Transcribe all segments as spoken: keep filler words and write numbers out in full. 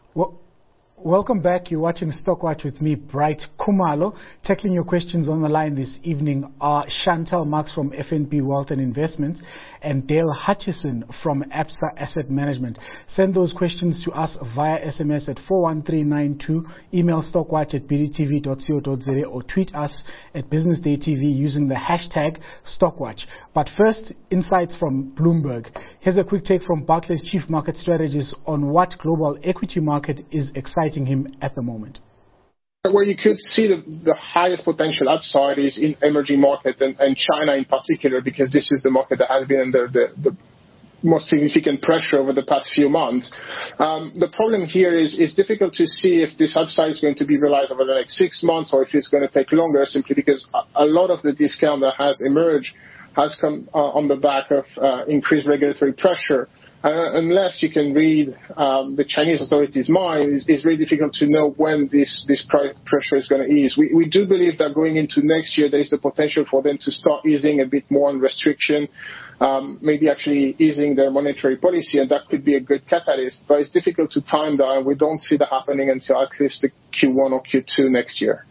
Well, welcome back. You're watching Stockwatch with me, Bright Khumalo. Tackling your questions on the line this evening are Chantel Marx from F N B Wealth and Investments and Dale Hutchison from Absa Asset Management. Send those questions to us via S M S at four one three nine two, email stockwatch at b d t v dot co dot za or tweet us at Business Day T V using the hashtag Stockwatch. But first, insights from Bloomberg. Here's a quick take from Barclays Chief Market Strategist on what global equity market is exciting him at the moment. Where you could see the, the highest potential upside is in emerging markets and, and China in particular, because this is the market that has been under the, the most significant pressure over the past few months. Um, the problem here is it's difficult to see if this upside is going to be realized over the next six months or if it's going to take longer, simply because a, a lot of the discount that has emerged has come uh, on the back of uh, increased regulatory pressure. Uh, unless you can read um, the Chinese authorities' mind, it's, it's very difficult to know when this, this price pressure is going to ease. We, we do believe that going into next year, there is the potential for them to start easing a bit more on restriction, um, maybe actually easing their monetary policy, and that could be a good catalyst. But it's difficult to time that, and we don't see that happening until at least the Q one or Q two next year.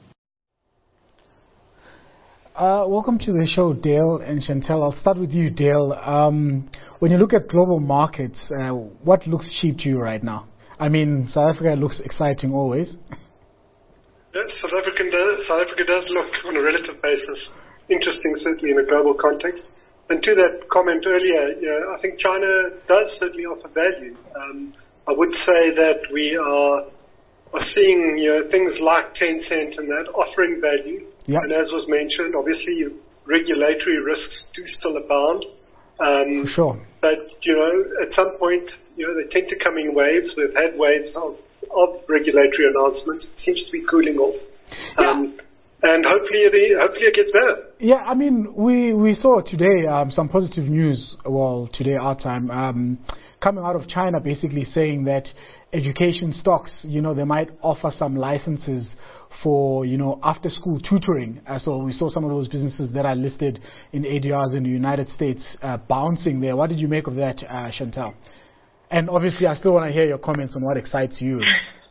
Uh, welcome to the show, Dale and Chantel. I'll start with you, Dale. Um, when you look at global markets, uh, what looks cheap to you right now? I mean, South Africa looks exciting always. Yes, South Africa does, South Africa does look, on a relative basis, interesting, certainly in a global context. And to that comment earlier, you know, I think China does certainly offer value. Um, I would say that we are are seeing, you know, things like Tencent and that offering value. Yep. And as was mentioned, obviously regulatory risks do still abound. Um, For sure. But, you know, at some point, you know, they tend to come in waves. We've had waves of, of regulatory announcements. It seems to be cooling off. Yeah. Um, and hopefully it, hopefully it gets better. Yeah, I mean, we, we saw today um, some positive news, well, today our time, um, coming out of China basically saying that education stocks, you know, they might offer some licenses for, you know, after school tutoring. Uh, so we saw some of those businesses that are listed in A D Rs in the United States uh, bouncing there. What did you make of that, uh, Chantel? And obviously I still want to hear your comments on what excites you.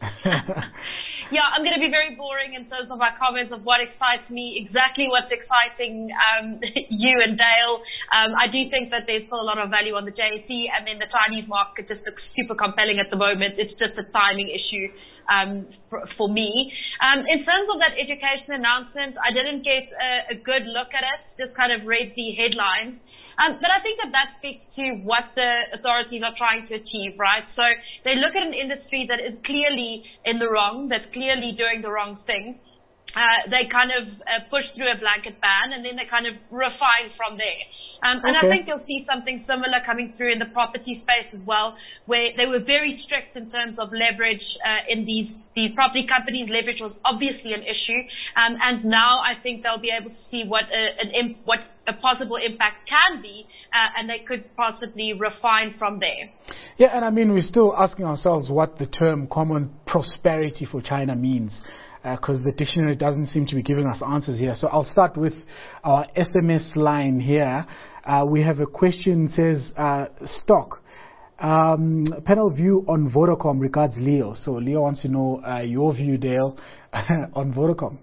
Yeah, I'm going to be very boring in terms of my comments of what excites me, exactly what's exciting um, you and Dale. Um, I do think that there's still a lot of value on the J S E, and then the Chinese market just looks super compelling at the moment. It's just a timing issue um, for, for me. Um, in terms of that education announcement, I didn't get a, a good look at it, just kind of read the headlines. Um, but I think that that speaks to what the authorities are trying to achieve, right? So they look at an industry that is clearly in the wrong, that's clearly doing the wrong thing. Uh, they kind of uh, push through a blanket ban, and then they kind of refine from there. Um, and okay. I think you'll see something similar coming through in the property space as well, where they were very strict in terms of leverage uh, in these these property companies. Leverage was obviously an issue, um, and now I think they'll be able to see what a, an imp, what a possible impact can be, uh, and they could possibly refine from there. Yeah, and I mean, we're still asking ourselves what the term common prosperity for China means, because uh, the dictionary doesn't seem to be giving us answers here. So I'll start with our S M S line here. Uh, we have a question, says, uh, stock. Um, panel view on Vodacom regards Leo. So Leo wants to know uh, your view, Dale, on Vodacom.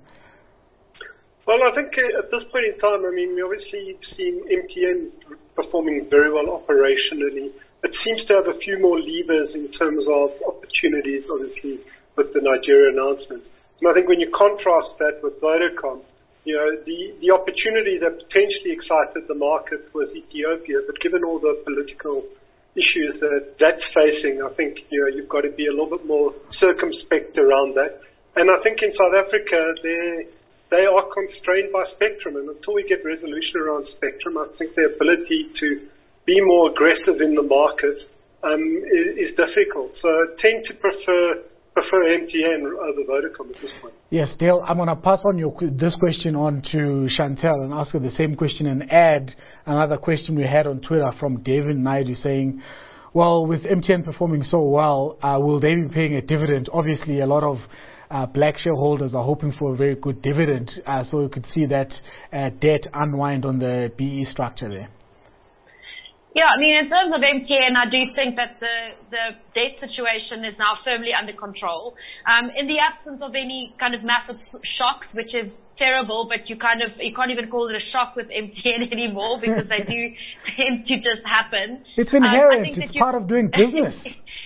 Well, I think uh, at this point in time, I mean, we obviously seen M T N performing very well operationally. It seems to have a few more levers in terms of opportunities, obviously, with the Nigeria announcements. And I think when you contrast that with Vodacom, you know, the, the opportunity that potentially excited the market was Ethiopia, but given all the political issues that that's facing, I think, you know, you've got to be a little bit more circumspect around that. And I think in South Africa, they they are constrained by spectrum, and until we get resolution around spectrum, I think their ability to be more aggressive in the market um, is, is difficult. So I tend to prefer prefer M T N over Vodacom at this point. Yes, Dale, I'm going to pass on your, this question on to Chantel and ask her the same question and add another question we had on Twitter from David Naidu saying, well, with M T N performing so well, uh, will they be paying a dividend? Obviously, a lot of uh, black shareholders are hoping for a very good dividend, uh, so we could see that uh, debt unwind on the B E structure there. Yeah, I mean, in terms of M T N, I do think that the, the debt situation is now firmly under control. Um, in the absence of any kind of massive shocks, which is terrible, but you kind of, you can't even call it a shock with M T N anymore because they do tend to just happen. It's inherent. Um, it's part of doing business.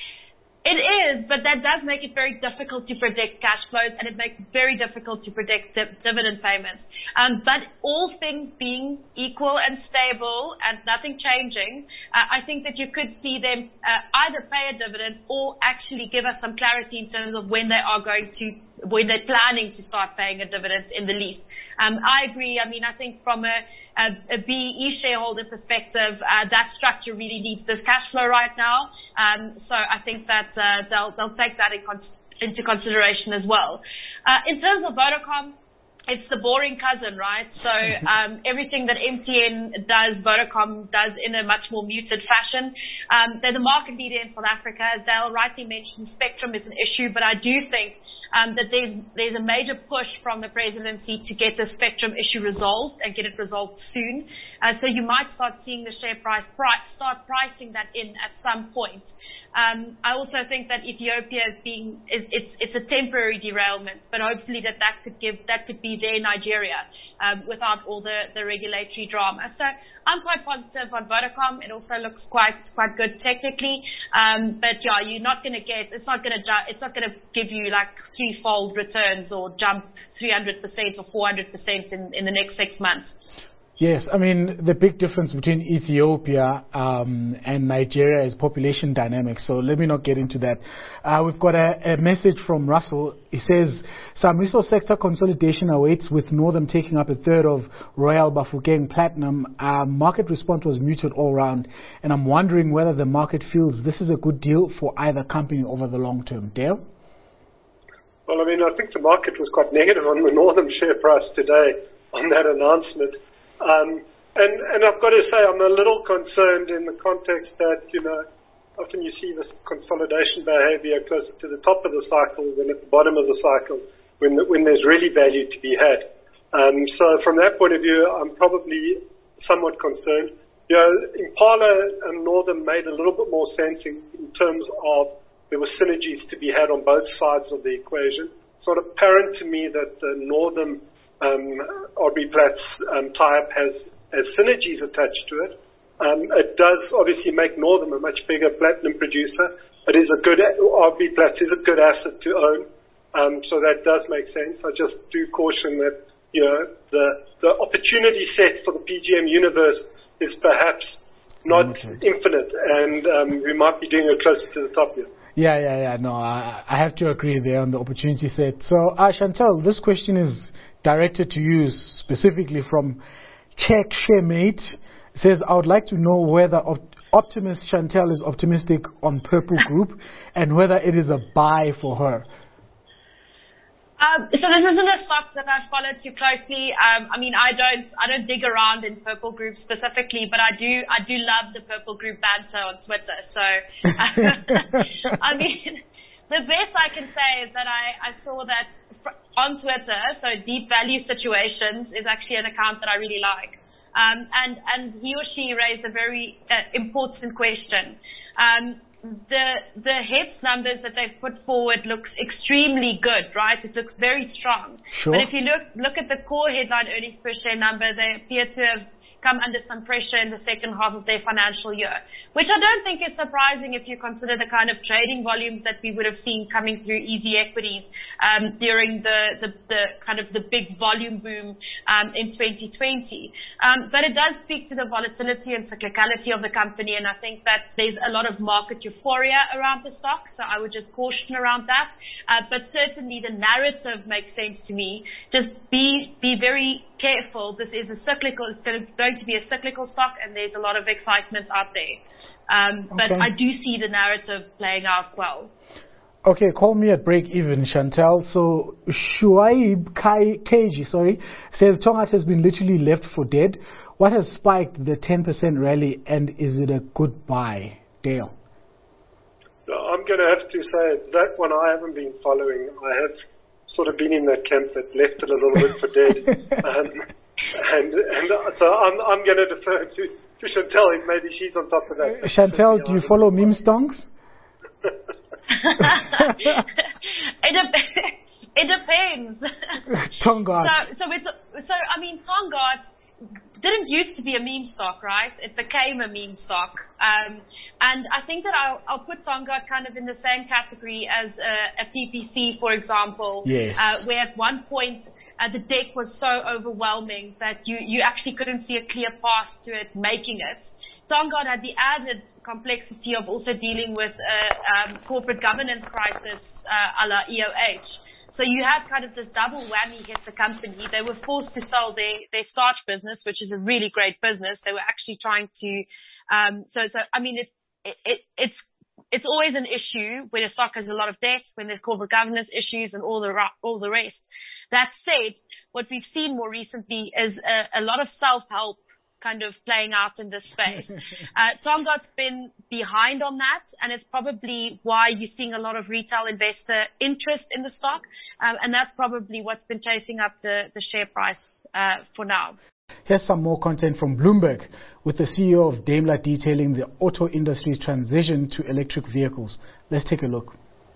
It is, but that does make it very difficult to predict cash flows, and it makes it very difficult to predict di- dividend payments. Um, but all things being equal and stable and nothing changing, uh, I think that you could see them uh, either pay a dividend or actually give us some clarity in terms of when they are going to, when they're planning to start paying a dividend in the least. Um, I agree. I mean, I think from a, a, a B E E shareholder perspective, uh, that structure really needs this cash flow right now. Um, so I think that uh, they'll they'll take that in con- into consideration as well. Uh, in terms of Vodacom, it's the boring cousin, right? So um, everything that M T N does, Vodacom does in a much more muted fashion. Um, they're the market leader in South Africa. As Dale rightly mentioned, spectrum is an issue, but I do think um, that there's there's a major push from the presidency to get the spectrum issue resolved and get it resolved soon. Uh, so you might start seeing the share price pri- start pricing that in at some point. Um, I also think that Ethiopia is being is, it's it's a temporary derailment, but hopefully that that could give that could be there in Nigeria um, without all the, the regulatory drama. So I'm quite positive on Vodacom. It also looks quite quite good technically, um, but yeah, you're not going to get. It's not going to. Ju- it's not going to give you like threefold returns or jump three hundred percent or four hundred percent in in the next six months. Yes, I mean, the big difference between Ethiopia um, and Nigeria is population dynamics, so let me not get into that. Uh, we've got a, a message from Russell. He says, some resource sector consolidation awaits with Northam taking up a third of Royal Bafokeng Platinum. Uh, market response was muted all round, and I'm wondering whether the market feels this is a good deal for either company over the long term. Dale? Well, I mean, I think the market was quite negative on the Northam share price today on that announcement. Um, and, and I've got to say I'm a little concerned in the context that, you know, often you see this consolidation behavior closer to the top of the cycle than at the bottom of the cycle when, the, when there's really value to be had. Um, so from that point of view, I'm probably somewhat concerned. You know, Impala and Northam made a little bit more sense in, in terms of there were synergies to be had on both sides of the equation. It's not apparent to me that the Northam Um, Aubrey Platt's um, tie-up has, has synergies attached to it. Um, it does obviously make Northam a much bigger platinum producer. It is a good, Aubrey Platt's is a good asset to own. Um, so that does make sense. I just do caution that, you know, the, the opportunity set for the P G M universe is perhaps not okay. infinite, and um, we might be doing it closer to the top here. Yeah, yeah, yeah. No, I, I have to agree there on the opportunity set. So, uh, Chantal, this question is directed to you specifically from Czech Sharemate. It says, I would like to know whether op- Optimist Chantal is optimistic on Purple Group and whether it is a buy for her. Um, so this isn't a stock that I follow too closely. Um, I mean, I don't, I don't dig around in Purple Group specifically, but I do, I do love the Purple Group banter on Twitter. So, I mean, the best I can say is that I, I saw that fr- on Twitter. So Deep Value Situations is actually an account that I really like. Um, and, and he or she raised a very uh, important question. Um, The the H E P S numbers that they've put forward looks extremely good, right? It looks very strong. Sure. But if you look look at the core headline earnings per share number, they appear to have come under some pressure in the second half of their financial year, which I don't think is surprising if you consider the kind of trading volumes that we would have seen coming through easy equities um, during the, the, the kind of the big volume boom um, in twenty twenty. Um, but it does speak to the volatility and cyclicality of the company, and I think that there's a lot of market euphoria around the stock, so I would just caution around that. Uh, but certainly the narrative makes sense to me. Just be be very careful. This is a cyclical, it's going to, going to be a cyclical stock, and there's a lot of excitement out there. Um, but okay. I do see the narrative playing out well. Okay, call me at break even, Chantal. So Shuaib Keiji, sorry, says Tongaat has been literally left for dead. What has spiked the ten percent rally, and is it a good buy? Dale. I'm going to have to say that one I haven't been following. I have sort of been in that camp that left it a little bit for dead. um, and and so I'm I'm going to defer to, to Chantal, if maybe she's on top of that. Uh, Chantal, do you follow meme stonks? it, dep- it depends. Tonguat. So, so it's so. I mean, Tonguat didn't used to be a meme stock, right? It became a meme stock, um, and I think that I'll, I'll put Tonguat kind of in the same category as a, a P P C, for example. Yes. Uh, where at one point uh, the deck was so overwhelming that you you actually couldn't see a clear path to it making it. Tonguat had the added complexity of also dealing with a um, corporate governance crisis uh, a la E O H. So you had kind of this double whammy hit the company. They were forced to sell their, their starch business, which is a really great business. They were actually trying to, um, so, so, I mean, it, it, it, it's, it's always an issue when a stock has a lot of debt, when there's corporate governance issues and all the, all the rest. That said, what we've seen more recently is a, a lot of self-help kind of playing out in this space. Uh, Tonguat's been behind on that, and it's probably why you're seeing a lot of retail investor interest in the stock, um, and that's probably what's been chasing up the, the share price uh, for now. Here's some more content from Bloomberg, with the C E O of Daimler detailing the auto industry's transition to electric vehicles. Let's take a look.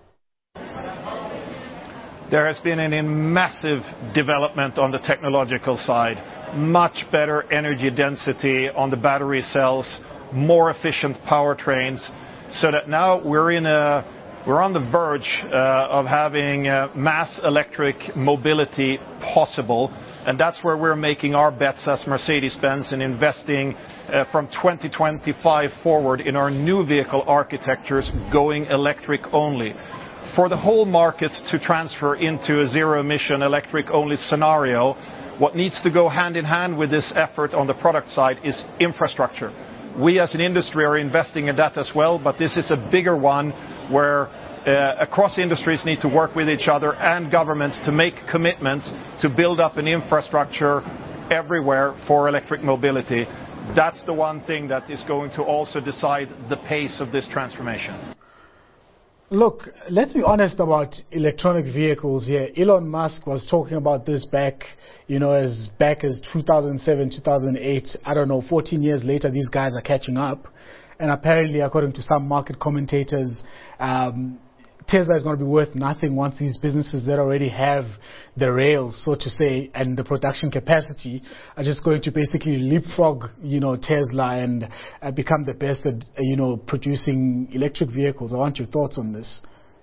There has been a massive development on the technological side. Much better energy density on the battery cells, more efficient powertrains, so that now we're in a we're on the verge uh, of having uh, mass electric mobility possible, and that's where we're making our bets as Mercedes-Benz and investing uh, from twenty twenty-five forward in our new vehicle architectures going electric only. For the whole market to transfer into a zero-emission electric-only scenario, what needs to go hand in hand with this effort on the product side is infrastructure. We as an industry are investing in that as well, but this is a bigger one where uh, across industries need to work with each other and governments to make commitments to build up an infrastructure everywhere for electric mobility. That's the one thing that is going to also decide the pace of this transformation. Look, let's be honest about electronic vehicles here. Elon Musk was talking about this back, you know, as back as two thousand seven, two thousand eight. I don't know, fourteen years later, these guys are catching up. And apparently, according to some market commentators, um, Tesla is going to be worth nothing once these businesses that already have the rails, so to say, and the production capacity are just going to basically leapfrog, you know, Tesla and uh, become the best at, uh, you know, producing electric vehicles. I want your thoughts on this.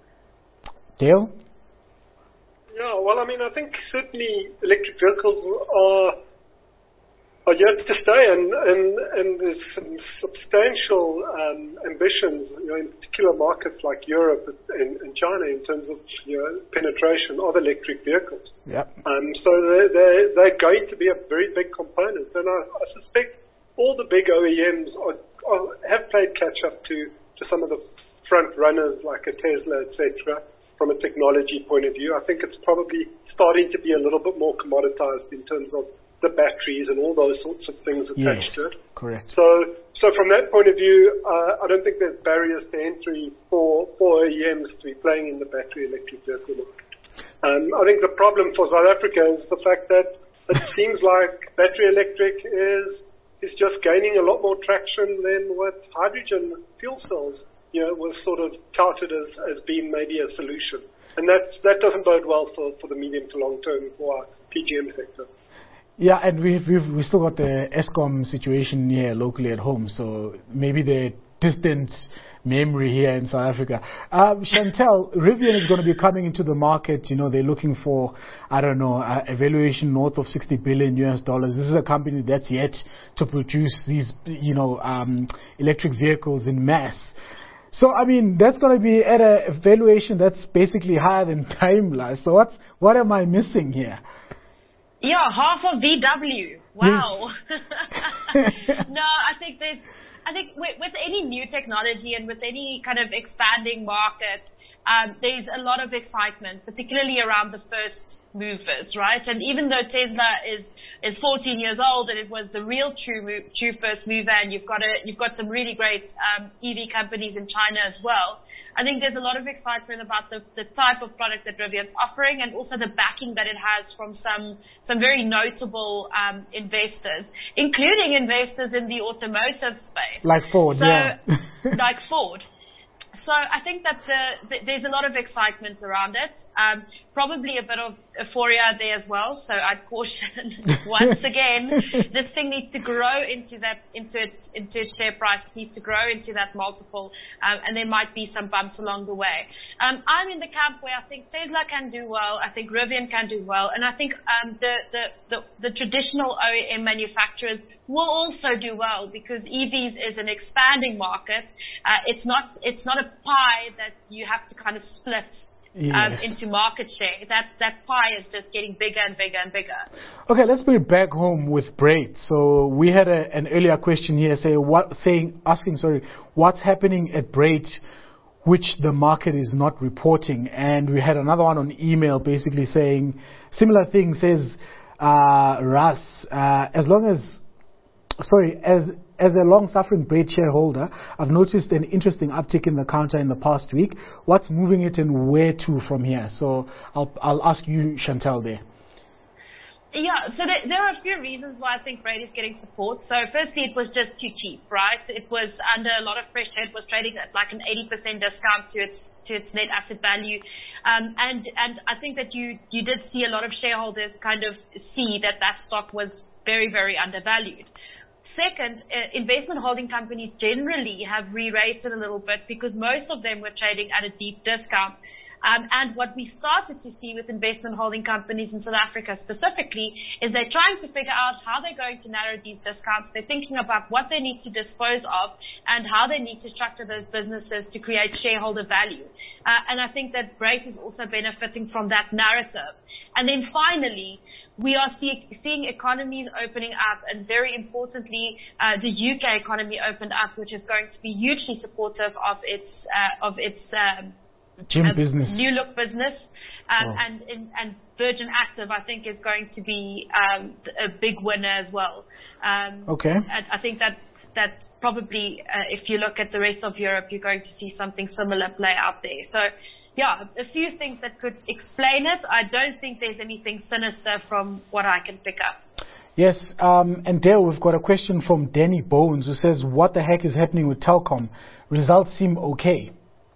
Dale? Yeah, well, I mean, I think certainly electric vehicles are are yet to stay, and, and, and there's some substantial um, ambitions, you know, in particular markets like Europe and, and China in terms of, you know, penetration of electric vehicles. Yep. Um, so they're, they're, they're going to be a very big component, and I, I suspect all the big O E Ms are, are, have played catch up to, to some of the front runners like a Tesla, et cetera. From a technology point of view. I think it's probably starting to be a little bit more commoditized in terms of the batteries and all those sorts of things attached yes, to it. Correct. So, so from that point of view, uh, I don't think there's barriers to entry for, for O E Ms to be playing in the battery electric vehicle market. Um, I think the problem for South Africa is the fact that it seems like battery electric is is just gaining a lot more traction than what hydrogen fuel cells, you know, was sort of touted as, as being maybe a solution. And that, that doesn't bode well for, for the medium to long term for our P G M sector. Yeah, and we've, we've we still got the Eskom situation here locally at home, so maybe the distant memory here in South Africa. Um, Chantal, Rivian is going to be coming into the market. You know, they're looking for, I don't know, a, a valuation north of sixty billion U S dollars. This is a company that's yet to produce these, you know, um, electric vehicles in mass. So, I mean, that's going to be at a valuation that's basically higher than Daimler. So what's, what am I missing here? Yeah, half of V W. Wow. No, I think there's, I think with, with any new technology and with any kind of expanding market, um, there's a lot of excitement, particularly around the first movers, right? And even though Tesla is is fourteen years old and it was the real true move, true first mover, and you've got a you've got some really great um, E V companies in China as well. I think there's a lot of excitement about the, the type of product that Rivian's offering and also the backing that it has from some, some very notable um, investors, including investors in the automotive space. Like Ford, so, yeah. like Ford. So I think that the, the, there's a lot of excitement around it. Um, probably a bit of euphoria there as well. So I'd caution once again, this thing needs to grow into that, into its, into its share price. It needs to grow into that multiple, um, and there might be some bumps along the way. Um, I'm in the camp where I think Tesla can do well. I think Rivian can do well, and I think um, the, the the the traditional O E M manufacturers will also do well because E Vs is an expanding market. Uh, it's not it's not a pie that you have to kind of split yes. um, into market share. That that pie is just getting bigger and bigger and bigger. Okay, let's bring it back home with Brait. So we had a, an earlier question here, say what, saying, asking, sorry, what's happening at Brait, which the market is not reporting, and we had another one on email basically saying similar thing. Says uh, Russ, uh, as long as sorry as As a long-suffering Brait shareholder, I've noticed an interesting uptick in the counter in the past week. What's moving it and where to from here? So I'll, I'll ask you, Chantal, there. Yeah, so there, there are a few reasons why I think Brait is getting support. So firstly, it was just too cheap, right? It was under a lot of pressure. It was trading at like an eighty percent discount to its to its net asset value. Um, and, and I think that you, you did see a lot of shareholders kind of see that that stock was very, very undervalued. Second, uh, investment holding companies generally have re-rated a little bit because most of them were trading at a deep discount. Um, and what we started to see with investment holding companies in South Africa specifically is they're trying to figure out how they're going to narrow these discounts. They're thinking about what they need to dispose of and how they need to structure those businesses to create shareholder value. Uh, and I think that Brait is also benefiting from that narrative. And then finally, we are see, seeing economies opening up, and very importantly, uh, the U K economy opened up, which is going to be hugely supportive of its uh, of its um, Gym uh, business, New Look business, um, oh. and in, and Virgin Active, I think, is going to be um, a big winner as well. Um, okay, and I think that that probably, uh, if you look at the rest of Europe, you're going to see something similar play out there. So, yeah, a few things that could explain it. I don't think there's anything sinister from what I can pick up. Yes, um, and Dale, we've got a question from Danny Bones who says, "What the heck is happening with Telkom? Results seem okay."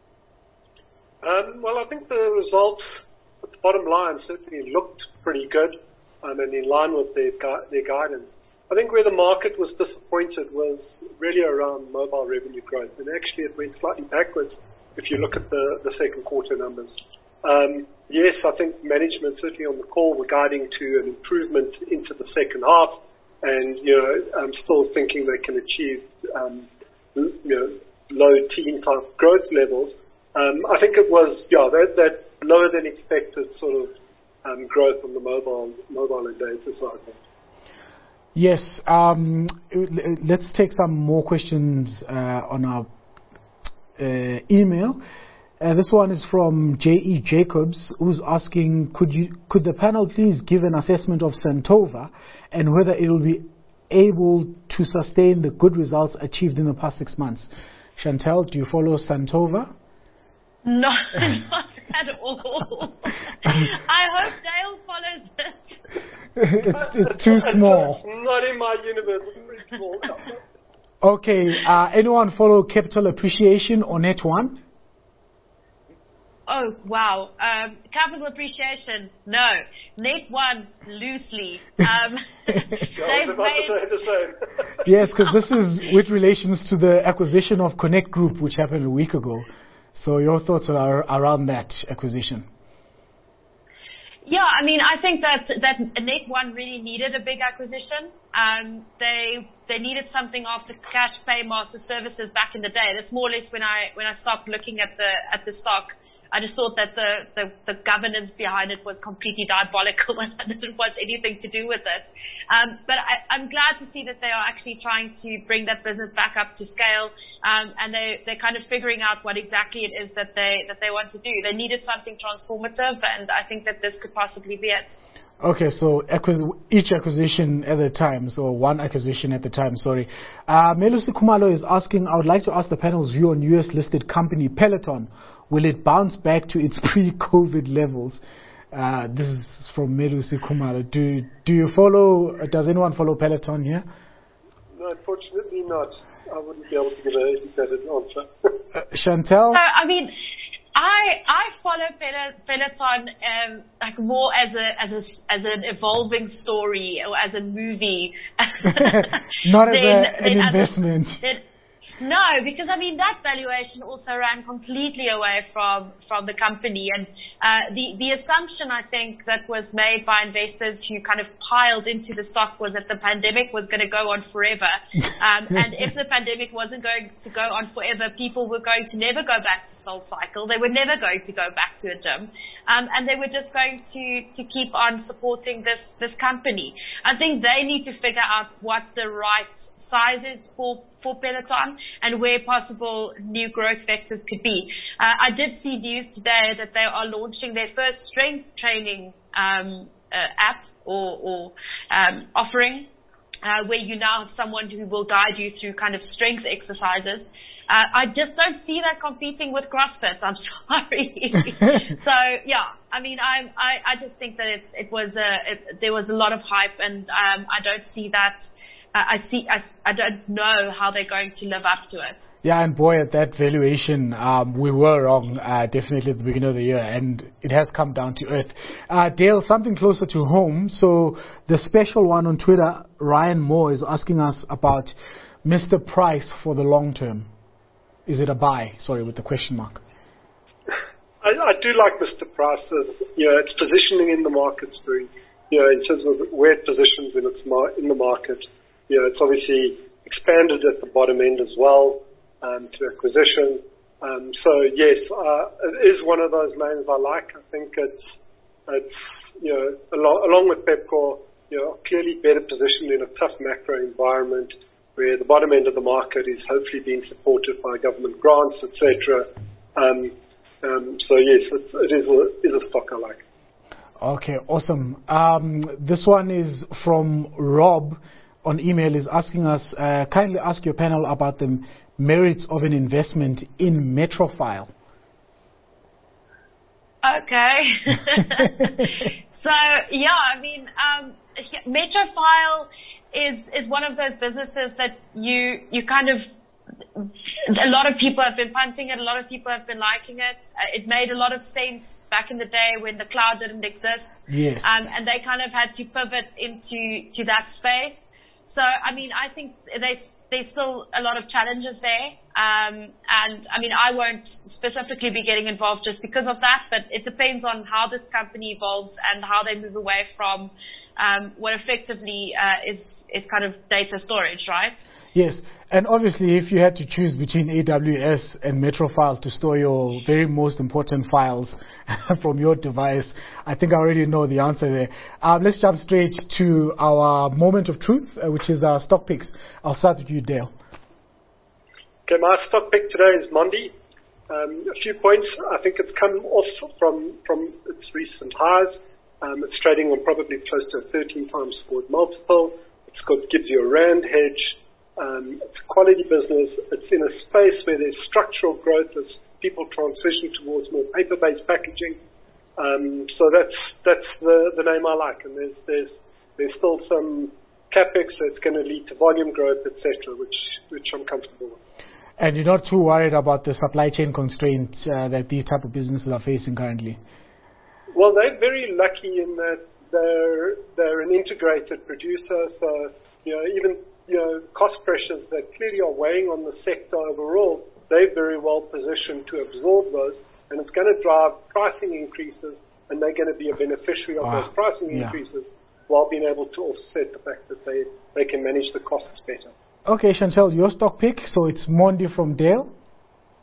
Um, well, I think the results at the bottom line certainly looked pretty good um, and in line with their, gu- their guidance. I think where the market was disappointed was really around mobile revenue growth, and actually it went slightly backwards if you look at the, the second quarter numbers. Um, yes, I think management certainly on the call were guiding to an improvement into the second half, and you know I'm still thinking they can achieve um, you know low teen type growth levels. Um, I think it was, yeah, that, that lower than expected sort of um, growth on the mobile, mobile and data side. Yes. Um, let's take some more questions uh, on our uh, email. Uh, this one is from J E Jacobs, who's asking, could you, could the panel please give an assessment of Santova and whether it will be able to sustain the good results achieved in the past six months? Chantal, do you follow Santova? No, not at all. I hope Dale follows it. it's, it's too small. It's not in my universe. It's pretty small. Okay. Uh, anyone follow Capital Appreciation or Net One? Oh, wow. Um, Capital Appreciation, no. Net One, loosely. Um, I was about to say the same. Yes, because this is with relations to the acquisition of Connect Group, which happened a week ago. So your thoughts are around that acquisition? Yeah, I mean, I think that that Net One really needed a big acquisition. Um, they they needed something after Cash Pay Master Services back in the day. That's more or less when I when I stopped looking at the at the stock. I just thought that the, the, the governance behind it was completely diabolical and I didn't want anything to do with it. Um, but I, I'm glad to see that they are actually trying to bring that business back up to scale, um, and they, they're kind of figuring out what exactly it is that they, that they want to do. They needed something transformative, and I think that this could possibly be it. Okay, so acquis- each acquisition at a time, so one acquisition at a time, sorry. Uh, Melusi Khumalo is asking, I would like to ask the panel's view on U S-listed company Peloton. Will it bounce back to its pre-COVID levels? Uh, this is from Melusi Khumalo. Do, do you follow, does anyone follow Peloton here? No, unfortunately not. I wouldn't be able to give a better answer. uh, Chantel? So, I mean, I I follow Peloton um, like more as a as a as an evolving story or as a movie. Not as than, a, an investment. A, than, no, because I mean that valuation also ran completely away from from the company, and uh, the the assumption I think that was made by investors who kind of piled into the stock was that the pandemic was going to go on forever, um, and if the pandemic wasn't going to go on forever, people were going to never go back to SoulCycle. They were never going to go back to a gym, um, and they were just going to to keep on supporting this this company. I think they need to figure out what the right sizes for, for Peloton and where possible new growth vectors could be. Uh, I did see news today that they are launching their first strength training um, uh, app or, or um, offering uh, where you now have someone who will guide you through kind of strength exercises. Uh, I just don't see that competing with CrossFit. I'm sorry. So yeah, I mean, I I, I just think that it, it was a, it, there was a lot of hype, and um, I don't see that. I see. I, I don't know how they're going to live up to it. Yeah, and boy, at that valuation, um, we were wrong. Uh, definitely at the beginning of the year, and it has come down to earth. Uh, Dale, something closer to home. So the special one on Twitter, Ryan Moore, is asking us about Mister Price for the long term. Is it a buy? Sorry, with the question mark. I, I do like Mister Price. As, you know, its positioning in the market's very, you know, in terms of where it positions in its mar- in the market. You know, it's obviously expanded at the bottom end as well um, through acquisition. Um, so yes, uh, it is one of those names I like. I think it's, it's you know, along, along with Pepkor, you know, clearly better positioned in a tough macro environment where the bottom end of the market is hopefully being supported by government grants, et cetera. Um, um, so yes, it's, it is a, is a stock I like. Okay, awesome. Um, this one is from Rob. On email is asking us, uh, kindly ask your panel about the merits of an investment in Metrofile. Okay. So, yeah, I mean, um, Metrofile is, is one of those businesses that you, you kind of, a lot of people have been punting it, a lot of people have been liking it. Uh, it made a lot of sense back in the day when the cloud didn't exist. Yes. Um, and they kind of had to pivot into to that space. So, I mean, I think there's, there's still a lot of challenges there. Um, and, I mean, I won't specifically be getting involved just because of that, but it depends on how this company evolves and how they move away from um, what effectively uh, is, is kind of data storage, right? Yes, and obviously if you had to choose between A W S and Metrofile to store your very most important files from your device, I think I already know the answer there. Um, let's jump straight to our moment of truth, uh, which is our stock picks. I'll start with you, Dale. Okay, my stock pick today is Mondi. Um, a few points. I think it's come off from, from its recent highs. Um, it's trading on probably close to a thirteen times forward multiple. It's got, gives you a rand hedge. Um, it's a quality business. It's in a space where there's structural growth as people transition towards more paper-based packaging. Um, so that's that's the, the name I like. And there's there's there's still some capex that's going to lead to volume growth, et cetera, which which I'm comfortable with. And you're not too worried about the supply chain constraints uh, that these type of businesses are facing currently? Well, they're very lucky in that they're they're an integrated producer. So you know even you know, cost pressures that clearly are weighing on the sector overall, they're very well positioned to absorb those, and it's going to drive pricing increases, and they're going to be a beneficiary of wow. those pricing yeah. increases while being able to offset the fact that they, they can manage the costs better. Okay, Chantel, your stock pick, so it's Mondi from Dale.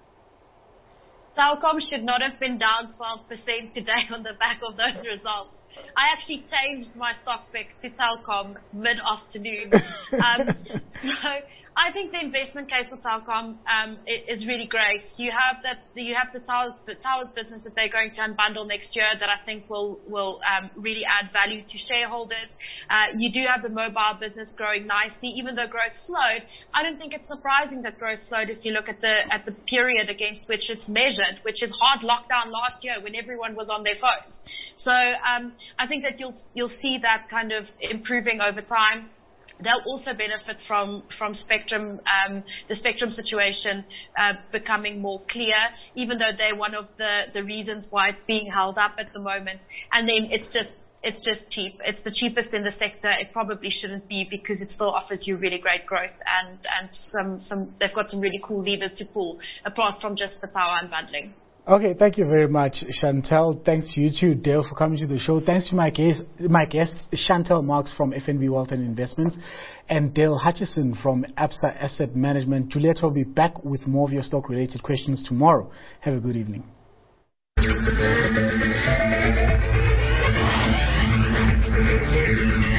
Telkom should not have been down twelve percent today on the back of those results. I actually changed my stock pick to Telkom mid-afternoon. um, so I think the investment case for Telkom um, is really great. You have that you have the towers, the towers business that they're going to unbundle next year that I think will will um, really add value to shareholders. Uh, you do have the mobile business growing nicely, even though growth slowed. I don't think it's surprising that growth slowed if you look at the at the period against which it's measured, which is hard lockdown last year when everyone was on their phones. So um, I think that you'll you'll see that kind of improving over time. They'll also benefit from from spectrum, um, the spectrum situation uh, becoming more clear, even though they're one of the, the reasons why it's being held up at the moment. And then it's just it's just cheap. It's the cheapest in the sector. It probably shouldn't be because it still offers you really great growth and and some some they've got some really cool levers to pull apart from just the tower unbundling. Okay, thank you very much, Chantel. Thanks to you too, Dale, for coming to the show. Thanks to my guest, my guest Chantel Marx from F N B Wealth and Investments, and Dale Hutchison from Absa Asset Management. Juliet will be back with more of your stock-related questions tomorrow. Have a good evening. Thank you.